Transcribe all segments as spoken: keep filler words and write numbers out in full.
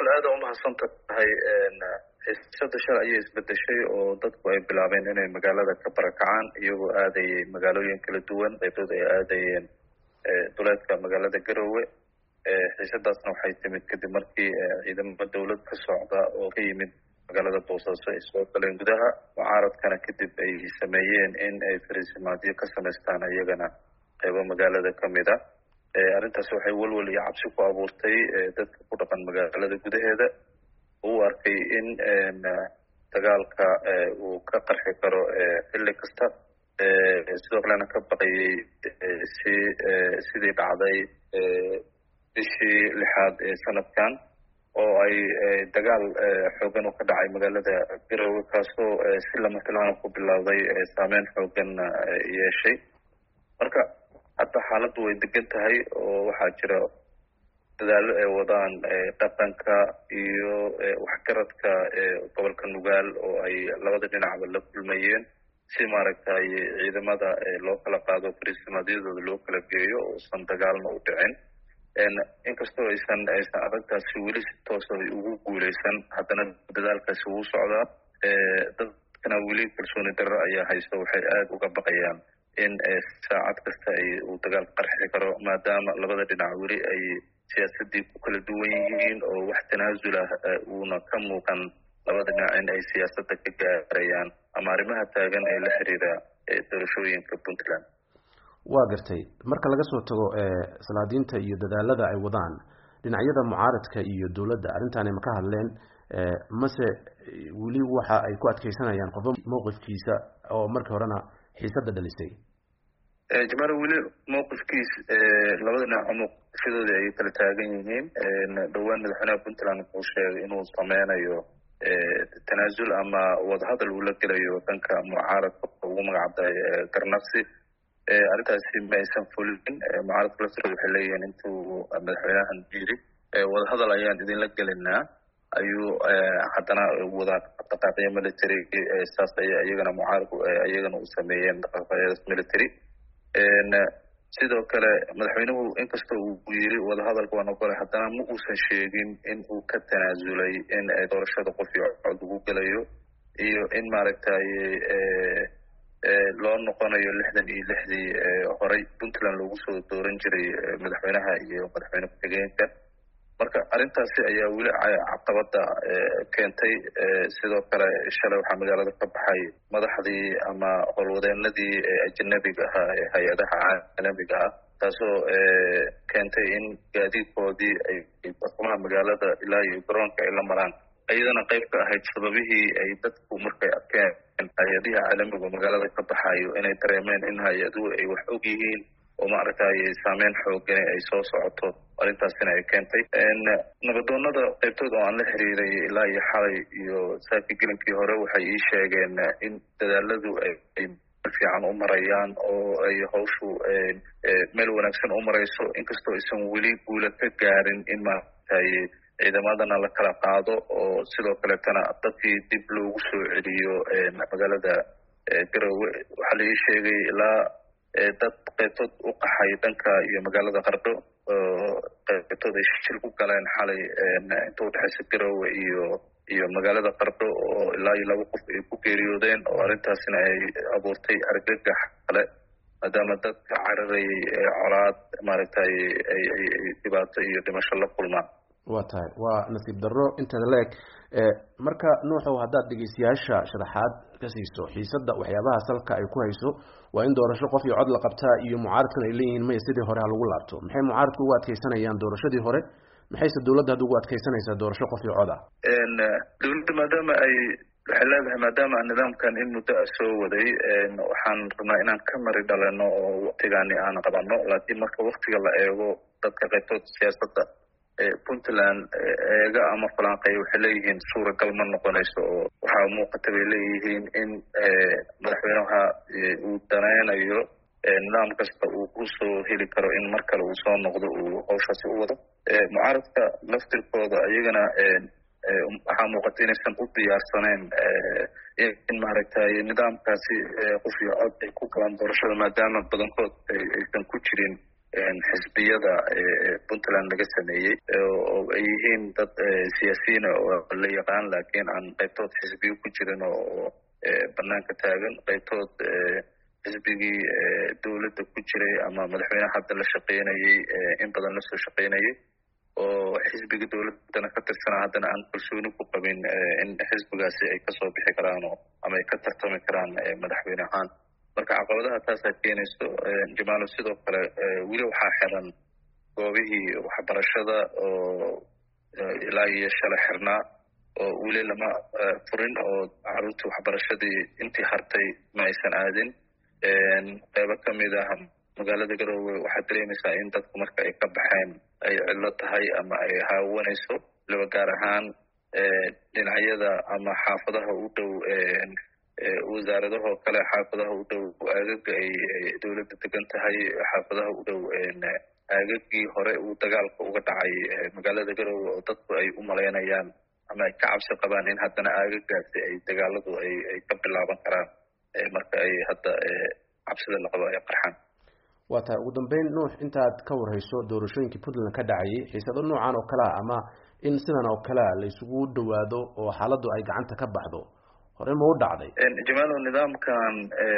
aad u mahadsan tahay xiisada shalay ayay isbedeshay oo dadku ay bilaabeen inay magaalada ka barakacaan iyagoo aadayay magaalooyin kala duwan qaybtood ay aadayeen duleedka magaalada Garowe. xiisadaasna waxay timid kadib markii ciidamada dawlad ka socda oo ka yimid magaalada Boosaaso ay soo galeen gudaha mucaaradkana kadib ay sameeyeen in ay fariisimaadyo ka samaystaan iyagana qaybo magaalada kamid ah. arrintaas waxay walwal iyo cabsi ku abuurtay dadka ku dhaqan magaalada gudaheeda uu arkay in dagaalka uu ka qarxi karo xilli kasta sidoo kalena ka baqayay si sidii dhacday bishii lixaad ee sanadkan oo ay dagaal xoogan u ka dhacay magaalada Garowe kaasoo si lama filaan ku bilowday saameyn xoogan yeeshay. marka hadda xaaladdu way degan tahay oo waxaa jira dadaalo ay wadaan dhaqanka iyo waxgaradka gobolka Nugaal oo ay labada dhinacba la kulmayeen si maaragtay ciidamada loo kala qaado fariisimadyadooda loo kala geeyo oo san dagaalna u dhicin. inkastoo aysan aysan arrintaasi weli si toos ah ugu guuleysan haddana dadaalkaasi wuu socdaa. dadkana weli kalsooni darro ayaa haysta waxay aada uga baqayaan in saacad kasta ay uu dagaal qarxi karo maadaama labada dhinac weli ay siyaasadii ku kala duwan yihiin oo wax tanaasul ah uuna ka muuqan labada dhinac in ay siyaasadda ka gaarayaan ama arrimaha taagan ee la xiriira doorashooyinka Puntland. waa gartay marka laga soo tago salaadiinta iyo dadaalada ay wadaan dhinacyada mucaaradka iyo dawladda arrintaani ma ka hadleen mase weli waxa ay ku adkeysanayaan qodob mowqifkiisa oo markii horena xiisada dhalisay? jamaal weli mowqifkiis labada dhinac mowqifyadooda ay kala taagan yihiin. dhowaan madaxweynaha Puntland wuxuu sheegay inuu sameynayo tanaasul ama wadahadal uu la gelayo dhanka mucaaradka ugu magacabay garnaqsi. arrintaasi ma aysan fulin. mucaaradka laftirkooda waxay leeyihiin intuu madaxweynahan yiri wadahadal ayaan idinla gelinaa ayuu haddana wadaa dhaqaaqyo military saas ayaa iyagana mucaaradku iyagana u sameeyeen dhaqaaqyadaas military. sidoo kale madaxweynuhu inkastoo uu yiri wadahadalka waan ogolay haddana ma uusan sheegin in uu ka tanaasulay in doorashada qof iyo cod ugu gelayo iyo in maaragtay loo noqonayo lixdan iyo lixdii horey Puntland loogu soo dooran jiray madaxweynaha iyo madaxweyne ku-xigeenka. marka arrintaasi ayaa weli caqabada keentay. sidoo kale shalay waxaa magaalada ka baxay madaxdii ama howlwadeenadii ajnabiga ahaa ee hay-adaha caalamiga ah taasoo keentay in gaadiidkoodii ay bartamaha magaalada ilaa iyo garoonka ay la maraan iyadana qayb ka ahayd sababihii ay dadku markay arkeen hay-adihi caalamiga magaalada ka baxayo inay dareemeen in hay-aduhu ay wax og yihiin oo maaragtay saameyn xoogan ay soo socoto. arrintaasina ay keentay nabadoonada qaybtood oo aan la xiriiray ilaa iyo xalay iyo saaki gelinkii hore waxay ii sheegeen in dadaaladu ay fiican u marayaan oo ay hawshu meel wanaagsan u marayso inkastoo aysan weli guula ka gaarin in maaragtay ciidamadana la kala qaado oo sidoo kaleetana dadkii dib loogu soo celiyo magaalada Garowe. waxaa la ii sheegay ilaa dad qaybtood u qaxay dhanka iyo magaalada Qardho oo qaybtood ay shil ku galeen xalay inta u dhexeysa Garowe iyo iyo magaalada Qardho oo ilaa iyo laba qof ay ku geeriyoodeen oo arrintaasina ay abuurtay argagax kale maadaama dadka cararayay colaad maaragtay ay dhibaato iyo dhimasho la kulmaan. waa tahay waa nasiib darro inta leeg marka nuuxow haddaad dhegeystayaasha sharaxaad ka siiso xiisada waxyaabaha salka ay ku hayso waa in doorasho qof iyo cod la qabtaa iyo mucaaradkan ay leeyihiin maya sidii hore ha lagu laabto. maxay mucaaradku ugu adkeysanayaan doorashadii hore maxayse dawladda hadda ugu adkeysanaysaa doorasho qof iyo cod ah? dawladda maadaama ay waxay leedahay maadaama nidaamkan in muddo soo waday waxaan rabnaa inaan ka mari dhalano oo waqtigaani aan qabano laakiin marka waqtiga la eego dadka qaybtood siyaasadda Puntland eega ama falanqay waxay leeyihiin suuragal ma noqonayso oo waxaa muuqata bay leeyihiin in madaxweynaha uu danaynayo nidaam kasta uu ku soo heli karo in mar kale uu soo noqdo uu hawshaasi u wado. mucaaradka laftirkooda iyagana waxaa muuqata inaysan u diyaarsaneen in maaragtay nidaamkaasi qof iyo cod ay ku galaan doorashada maadaama badankood aysan ku jirin xisbiyada puntland laga sameeyey oo ay yihiin dad siyaasiyiina oo la yaqaan laakiin aan qaybtood xisbiyo ku jirin oo banaanka taagan, qaybtood xisbigii dawladda ku jiray ama madaxweyneha hadda la shaqeynayay in badan lasoo shaqeynayay oo xisbiga dawladdana ka tirsanaa haddana aan kalsooni ku qabin in xisbigaasi ay kasoo bixi karaan oo ama ay ka tartami karaan madaxweyne ahaan. marka caqabadaha taasaa keenayso jamaalo. sidoo kale weli waxaa xiran goobihii waxbarashada oo ilaa iyo shalay xirnaa oo weli lama furin oo caruurtii waxbarashadii intii hartay ma aysan aadin. qaybo kamid ah magaalada Garowe waxaad dareemaysaa in dadku marka ay ka baxeen ay cidlo tahay ama ay haawanayso, laba gaar ahaan dhinacyada ama xaafadaha u dhow wasaaradahoo kale, xaafadaha u dhow aagaga ay dawladda degan tahay, xaafadaha u dhow aagagii hore uu dagaalka uga dhacay magaalada Garowe oo dadku ay u malaynayaan ama ay ka cabsi qabaan in haddana aagagaasi ay dagaaladu ay ay ka bilaaban karaan marka ay hadda cabsida la qabo ay qarxaan. waa tahay ugu dambeyn nuux, intaad ka warhayso doorashooyinkii puntland ka dhacayay xiisado noocan oo kale ah ama in sidan oo kale ah la isugu dhawaado oo xaaladdu ay gacanta ka baxdo hore ma u dhacday? jamaalo, nidaamkan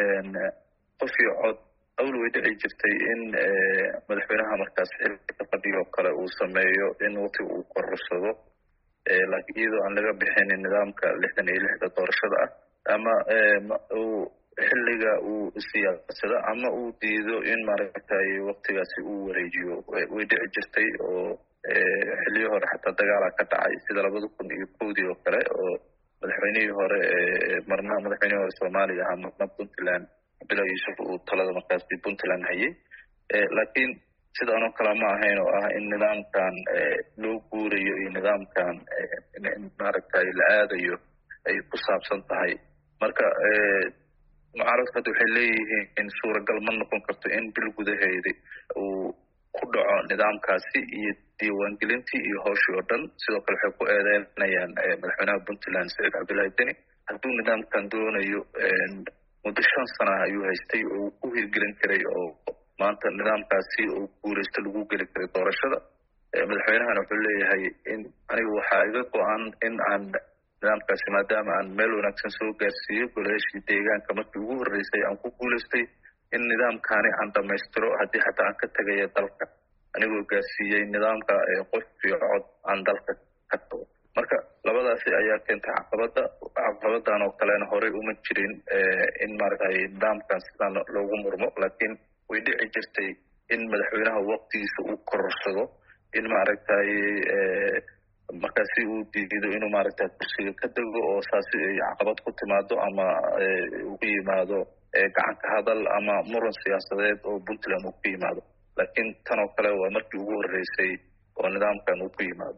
qof iyo cod awl way dhici jirtay in madaxweynaha markaas xilka fadhiyo kale uu sameeyo in waqti uu korsado, laakiin iyadoo aan laga bixinin nidaamka lixdan iyo lixda doorashada ah ama uu xilliga uu siyaasada ama uu diido in maaragtay waqtigaasi uu wareejiyo way dhici jirtay. oo xilliyo hore xataa dagaala ka dhacay sida labada kun iyo kowdii oo kale oo madaxweynihii hore marna madaxweynihii hore soomaaliya ahaa marna puntland cabdullahi yuusuf uu talada markaasi puntland hayay. laakiin sidaan oo kale ma ahayn oo ah in nidaamkan loo guurayo iyo nidaamkan in maaragtay la aadayo ay ku saabsan tahay. marka mucaaradku hadda waxay leeyihiin suuragal ma noqon karto in bil gudaheedi uu ku dhaco nidaamkaasi iyo diiwaangelintii iyo hawshii oo dhan. sidoo kale waxay ku eedeynayaan madaxweynaha puntland saciid cabdullaahi deni hadduu nidaamkan doonayo muddo shan sana ayuu haystay oo uu ku hirgelin karay oo maanta nidaamkaasi oo guulaysto lagu geli karay doorashada. madaxweynahana wuxuu leeyahay in aniga waxaa iga go-an in aan nidaamkaasi maadaama aan meel wanaagsan soo gaarsiiyo golayaashii deegaanka markii ugu horreysay aan ku guulaystay in nidaamkaani aan dhamaystiro haddii xataa aan ka tegaya dalka anigoo gaarsiiyey nidaamka qof iyo cod aan dalka ka tago. marka labadaasi ayaa keentay caqabada. caqabadan oo kalena horey uma jirin in maaragtay nidaamkan sidaan loogu murmo, laakiin way dhici jirtay in madaxweynaha waqtigiisa uu kororsado, in maaragtay markaasi uu diido inuu maaragtay kursiga ka dego oo saasi ay caqabad ku timaado ama ugu yimaado gacan ka hadal ama muran siyaasadeed oo puntland uu ku yimaado. laakiin tan oo kale waa markii ugu horreysay oo nidaamkan uu ku yimaado.